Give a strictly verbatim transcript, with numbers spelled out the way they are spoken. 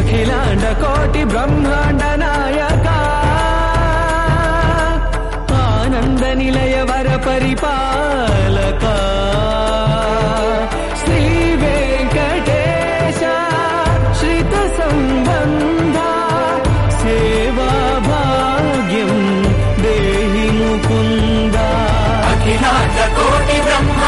అఖిలాండ కోటి బ్రహ్మాండ నాయక ఆనంద నిలయ వర పరిపాలక శ్రీ వెంకటేశ శ్రిత సంబంధ సేవా భాగ్యం దేహి ముకుంద అఖిలాండ కోటి బ్రహ్మ